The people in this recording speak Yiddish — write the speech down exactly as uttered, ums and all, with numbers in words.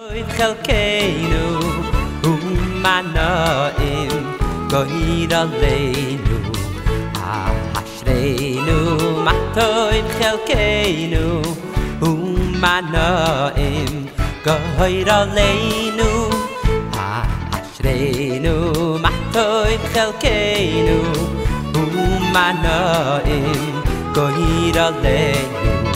חלקנו ומנועים גויר עלינו אשרינו מה טוב חלקנו ומנועים גויר עלינו אשרינו מה טוב חלקנו ומנועים גויר עלינו